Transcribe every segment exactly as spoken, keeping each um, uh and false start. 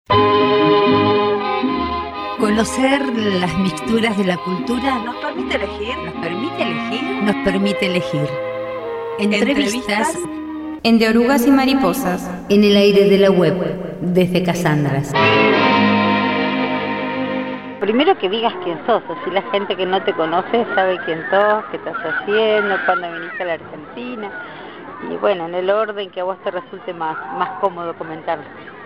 Conocer las mixturas de la cultura nos permite elegir, nos permite elegir, nos permite elegir. Entrevistas en De Orugas y Mariposas, en el aire de la web, desde Casandras. Primero que digas quién sos, así la gente que no te conoce sabe quién sos, qué estás haciendo, cuándo viniste a la Argentina, y bueno, en el orden que a vos te resulte más, más cómodo comentarlo.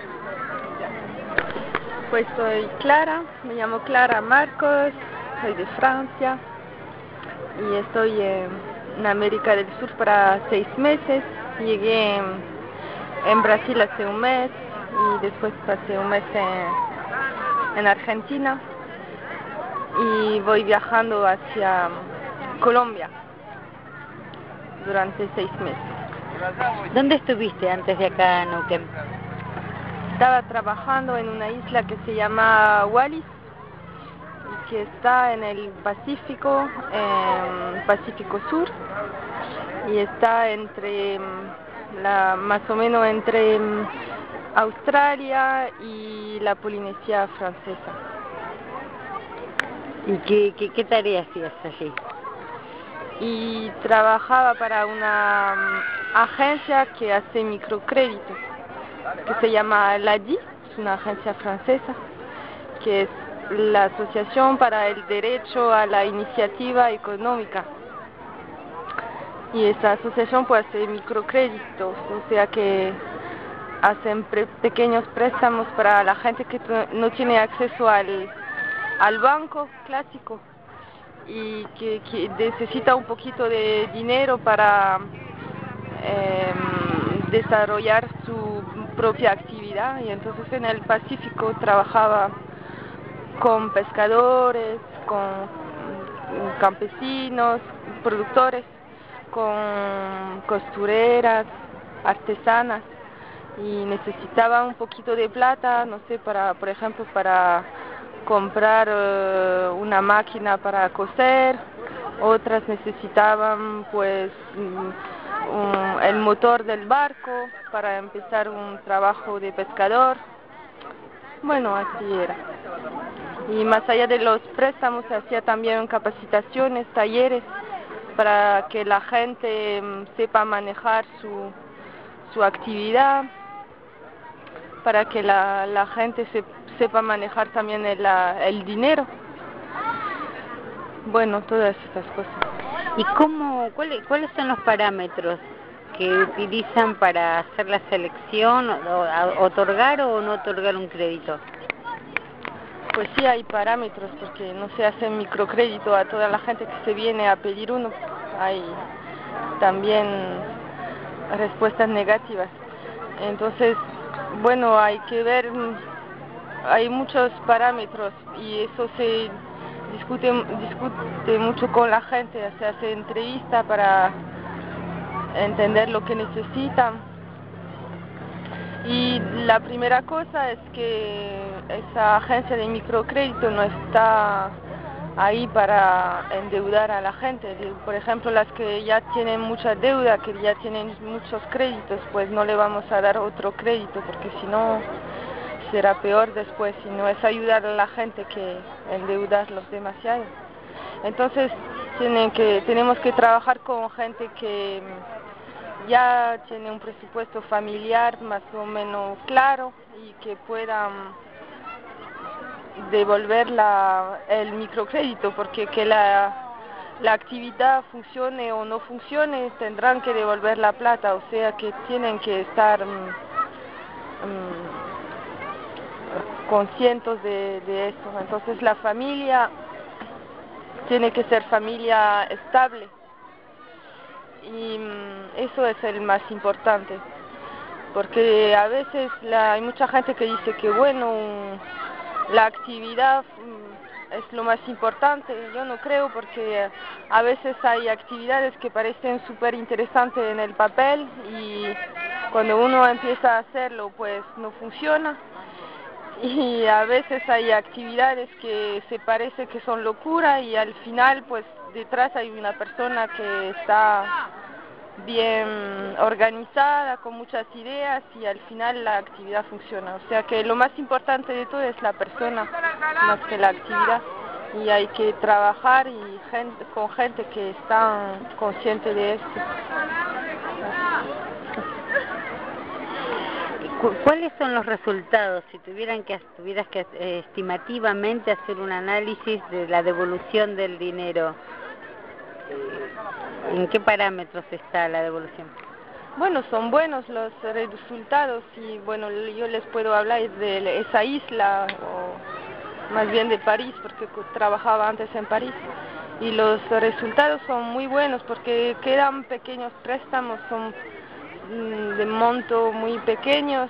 Pues soy Clara, me llamo Clara Marcos, soy de Francia y estoy en América del Sur para seis meses. Llegué en Brasil hace un mes y después pasé un mes en, en Argentina y voy viajando hacia Colombia durante seis meses. ¿Dónde estuviste antes de acá en Neuquén? Estaba trabajando en una isla que se llama Wallis y que está en el Pacífico, en Pacífico Sur, y está entre la, más o menos entre Australia y la Polinesia Francesa. ¿Y qué, qué, qué tareas hacías allí? Y trabajaba para una um, agencia que hace microcréditos, que se llama l'A D I, es una agencia francesa, que es la Asociación para el Derecho a la Iniciativa Económica. Y esa asociación puede hacer microcréditos, o sea que hacen pre pequeños préstamos para la gente que no tiene acceso al, al banco clásico y que, que necesita un poquito de dinero para eh, desarrollar su propia actividad. Y entonces en el Pacífico trabajaba con pescadores, con campesinos, productores, con costureras, artesanas, y necesitaba un poquito de plata, no sé, para, por ejemplo, para comprar uh, una máquina para coser. Otras necesitaban pues um, el motor del barco para empezar un trabajo de pescador. Bueno, así era. Y más allá de los préstamos, se hacía también capacitaciones, talleres, para que la gente um, sepa manejar su, su actividad, para que la, la gente se, sepa manejar también el, el dinero. Bueno, todas estas cosas. ¿Y cómo, cuáles, cuáles son los parámetros que utilizan para hacer la selección, o, a, otorgar o no otorgar un crédito? Pues sí hay parámetros, porque no se hace microcrédito a toda la gente que se viene a pedir uno. Hay también respuestas negativas. Entonces, bueno, hay que ver, hay muchos parámetros y eso se discute, discute mucho con la gente, se hace entrevista para entender lo que necesitan. Y la primera cosa es que esa agencia de microcrédito no está ahí para endeudar a la gente. Por ejemplo, las que ya tienen mucha deuda, que ya tienen muchos créditos, pues no le vamos a dar otro crédito, porque si no será peor después, y no es ayudar a la gente que endeudarlos demasiado. Entonces tienen que, tenemos que trabajar con gente que ya tiene un presupuesto familiar más o menos claro y que puedan devolver la, el microcrédito, porque que la, la actividad funcione o no funcione, tendrán que devolver la plata, o sea que tienen que estar um, um, conscientes de, de eso. Entonces la familia tiene que ser familia estable. Y eso es el más importante, porque a veces la, hay mucha gente que dice que bueno, la actividad es lo más importante. Yo no creo, porque a veces hay actividades que parecen súper interesantes en el papel y cuando uno empieza a hacerlo pues no funciona. Y a veces hay actividades que se parece que son locura y al final pues detrás hay una persona que está bien organizada, con muchas ideas y al final la actividad funciona. O sea que lo más importante de todo es la persona, más que la actividad. Y hay que trabajar y gente, con gente que está consciente de esto. ¿Cuáles son los resultados si tuvieran que tuvieras que eh, estimativamente hacer un análisis de la devolución del dinero? ¿En qué parámetros está la devolución? Bueno, son buenos los resultados y bueno, yo les puedo hablar de esa isla, o más bien de París, porque trabajaba antes en París. Y los resultados son muy buenos porque quedan pequeños préstamos, son de monto muy pequeños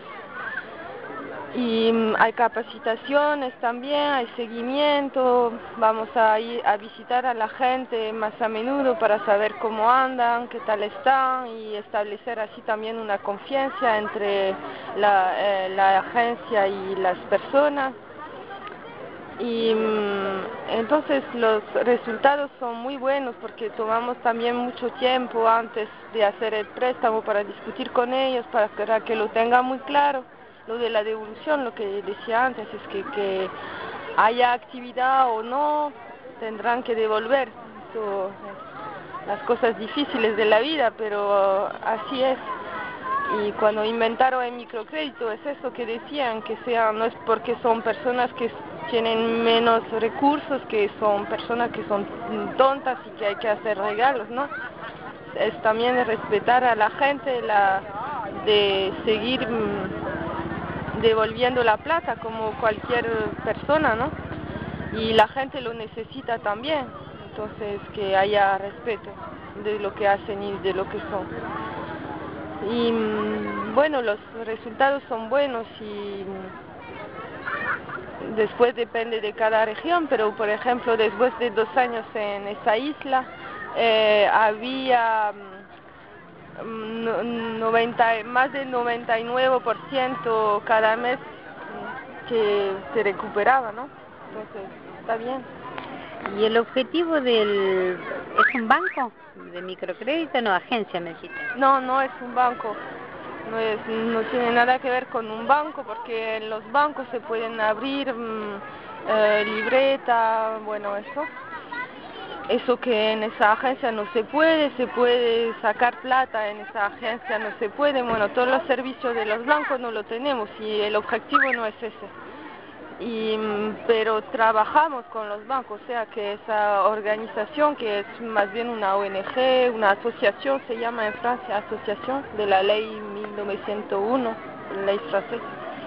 y hay capacitaciones también, hay seguimiento, vamos a ir a visitar a la gente más a menudo para saber cómo andan, qué tal están y establecer así también una confianza entre la, eh, la agencia y las personas. Y entonces los resultados son muy buenos porque tomamos también mucho tiempo antes de hacer el préstamo para discutir con ellos, para que lo tengan muy claro. Lo de la devolución, lo que decía antes, es que, que haya actividad o no, tendrán que devolver. Eso, las cosas difíciles de la vida, pero así es. Y cuando inventaron el microcrédito es eso que decían, que sea, no es porque son personas que tienen menos recursos, que son personas que son tontas y que hay que hacer regalos, ¿no? Es también respetar a la gente, la, de seguir mmm, devolviendo la plata como cualquier persona, ¿no? Y la gente lo necesita también, entonces que haya respeto de lo que hacen y de lo que son. Y bueno, los resultados son buenos y después depende de cada región, pero por ejemplo después de dos años en esa isla eh, había noventa, más del noventa y nueve por ciento cada mes que se recuperaba, ¿no? Entonces está bien. ¿Y el objetivo del... es un banco de microcrédito? No, agencia me dijiste. No, no es un banco. No, es, no tiene nada que ver con un banco porque en los bancos se pueden abrir mmm, eh, libreta, bueno, eso. Eso que en esa agencia no se puede, se puede sacar plata en esa agencia, no se puede. Bueno, todos los servicios de los bancos no lo tenemos y el objetivo no es ese. Y, pero trabajamos con los bancos, o sea que esa organización que es más bien una O N G, una asociación, se llama en Francia Asociación de la Ley mil novecientos uno, ley francesa.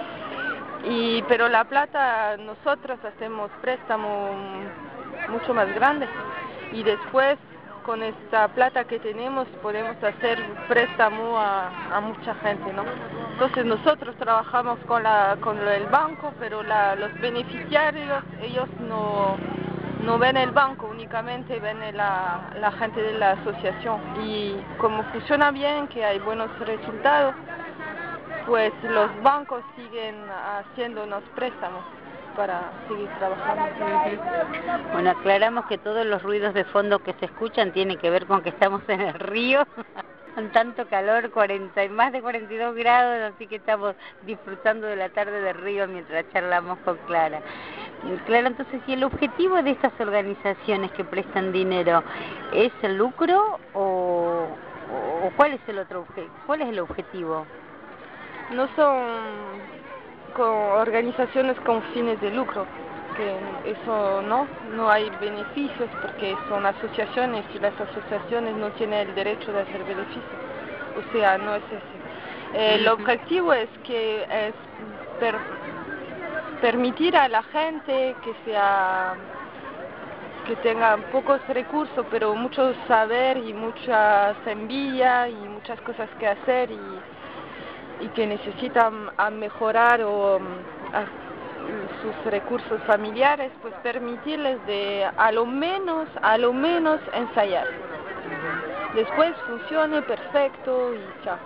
Y, pero la plata, nosotros hacemos préstamo mucho más grande y después con esta plata que tenemos podemos hacer préstamo a, a mucha gente, ¿no? Entonces nosotros trabajamos con, la, con el banco, pero la, los beneficiarios, ellos no, no ven el banco, únicamente ven la, la gente de la asociación. Y como funciona bien, que hay buenos resultados, pues los bancos siguen haciéndonos préstamos para seguir trabajando. Bueno, aclaramos que todos los ruidos de fondo que se escuchan tienen que ver con que estamos en el río, con tanto calor, cuarenta y más de cuarenta y dos grados, así que estamos disfrutando de la tarde del río mientras charlamos con Clara. Clara, entonces, ¿y el objetivo de estas organizaciones que prestan dinero es el lucro o, o cuál es el otro cuál es el objetivo? No son con organizaciones con fines de lucro, que eso no, no hay beneficios porque son asociaciones y las asociaciones no tienen el derecho de hacer beneficios, o sea, no es ese. El objetivo es que es per, permitir a la gente que sea que tenga pocos recursos pero mucho saber y mucha semilla y muchas cosas que hacer y y que necesitan a mejorar o a sus recursos familiares, pues permitirles de a lo menos, a lo menos ensayar. Después funcione perfecto y chao.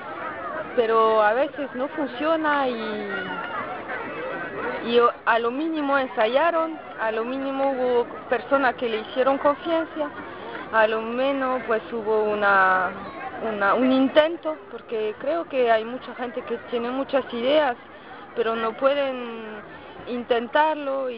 Pero a veces no funciona y, y a lo mínimo ensayaron, a lo mínimo hubo personas que le hicieron confianza, a lo menos pues hubo una una, un intento, porque creo que hay mucha gente que tiene muchas ideas, pero no pueden intentarlo y,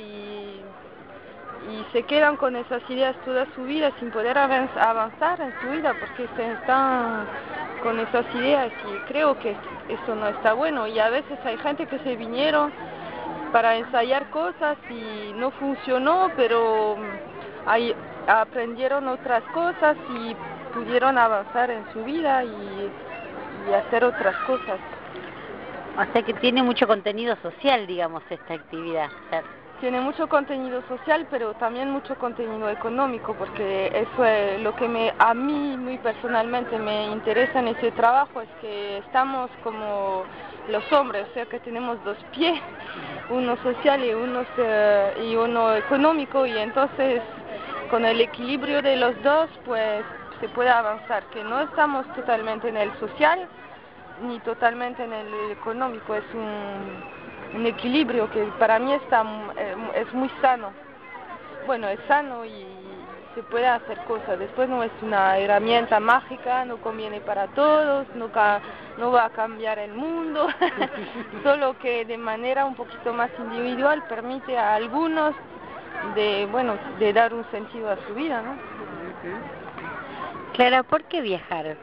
y se quedan con esas ideas toda su vida sin poder avanzar en su vida, porque se están con esas ideas y creo que eso no está bueno. Y a veces hay gente que se vinieron para ensayar cosas y no funcionó, pero hay, aprendieron otras cosas y pudieron avanzar en su vida y, y hacer otras cosas. O sea que tiene mucho contenido social, digamos, esta actividad. Tiene mucho contenido social, pero también mucho contenido económico, porque eso es lo que me, a mí muy personalmente me interesa en ese trabajo, es que estamos como los hombres, o sea que tenemos dos pies, uno social y uno, y uno económico, y entonces con el equilibrio de los dos pues se puede avanzar, que no estamos totalmente en el social ni totalmente en el económico, es un, un equilibrio que para mí está, es muy sano. Bueno, es sano y se puede hacer cosas. Después no es una herramienta mágica, no conviene para todos, no, no va a cambiar el mundo, solo que de manera un poquito más individual permite a algunos de, bueno, de dar un sentido a su vida, ¿no? Clara, ¿por qué viajar?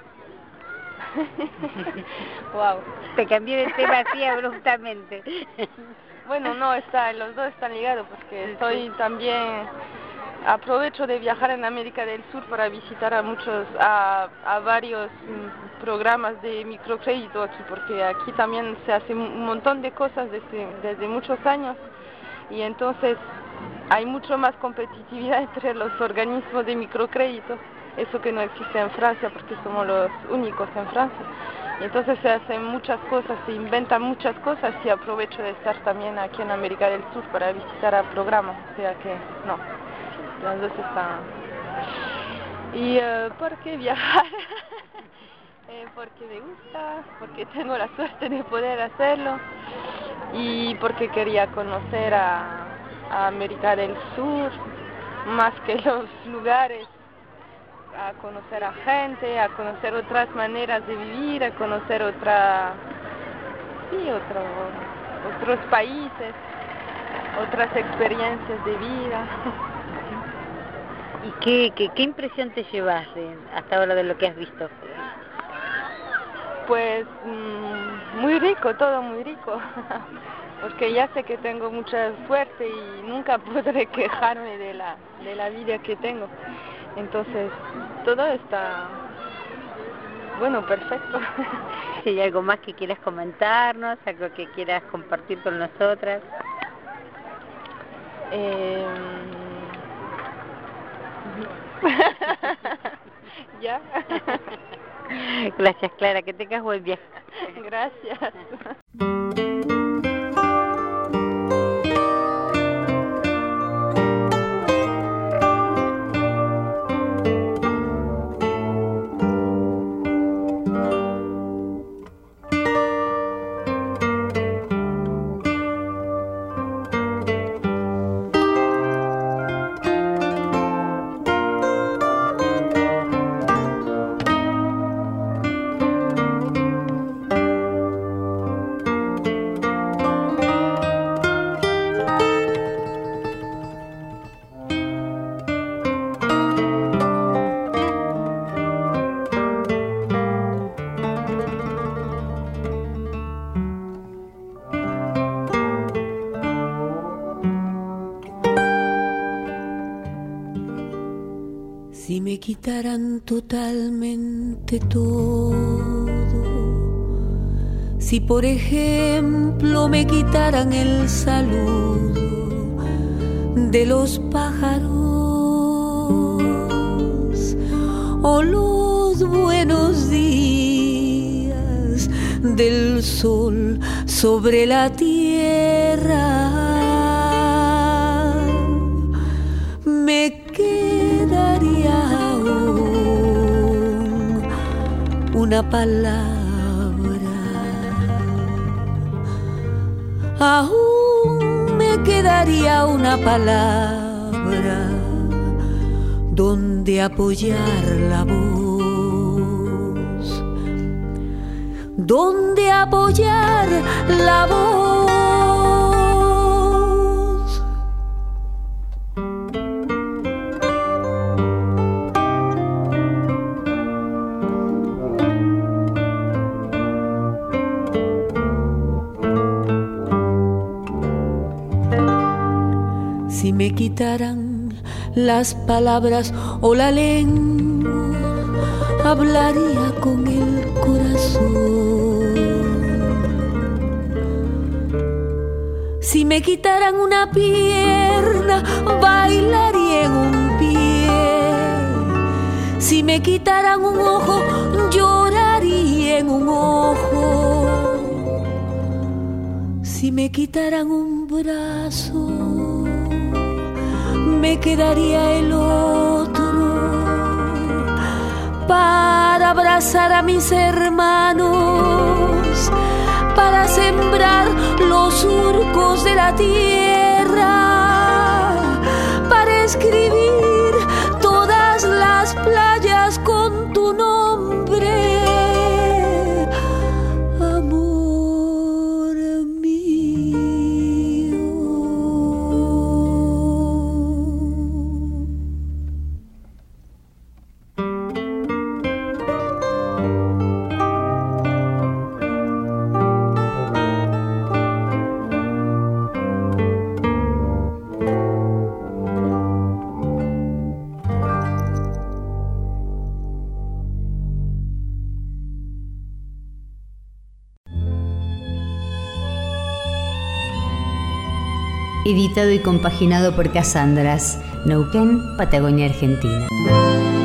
Wow. Te cambié de tema así abruptamente. Bueno, no, está, los dos están ligados, porque estoy también, aprovecho de viajar en América del Sur para visitar a muchos, a, a varios mm, programas de microcrédito aquí, porque aquí también se hace un montón de cosas desde, desde muchos años, y entonces hay mucho más competitividad entre los organismos de microcrédito, eso que no existe en Francia, porque somos los únicos en Francia. Y entonces se hacen muchas cosas, se inventan muchas cosas y aprovecho de estar también aquí en América del Sur para visitar a programas, o sea que no, las dos están. ¿Y uh, por qué viajar? eh, porque me gusta, porque tengo la suerte de poder hacerlo y porque quería conocer a, a América del Sur más que los lugares, a conocer a gente, a conocer otras maneras de vivir, a conocer otra, sí, otro, otros países, otras experiencias de vida. ¿Y qué, qué, qué impresión te llevas de, hasta ahora de lo que has visto? Pues mmm, muy rico, todo muy rico, porque ya sé que tengo mucha suerte y nunca podré quejarme de la, de la vida que tengo. Entonces, todo está, bueno, perfecto. Si hay algo más que quieras comentarnos, algo que quieras compartir con nosotras. Eh... ¿Ya? Gracias, Clara, que tengas buen viaje. Gracias. Si me quitaran totalmente todo, si por ejemplo me quitaran el saludo de los pájaros o los buenos días del sol sobre la tierra, me quedaría aún una palabra, aún me quedaría una palabra donde apoyar la voz. donde apoyar la voz. Si me quitaran las palabras o la lengua, hablaría con el corazón. Si me quitaran una pierna, bailaría en un pie. Si me quitaran un ojo, lloraría en un ojo. Si me quitaran un brazo, me quedaría el otro para abrazar a mis hermanos, para sembrar los surcos de la tierra, para escribir todas las playas con tu nombre, amor mío. Editado y compaginado por Casandras, Neuquén, Patagonia, Argentina.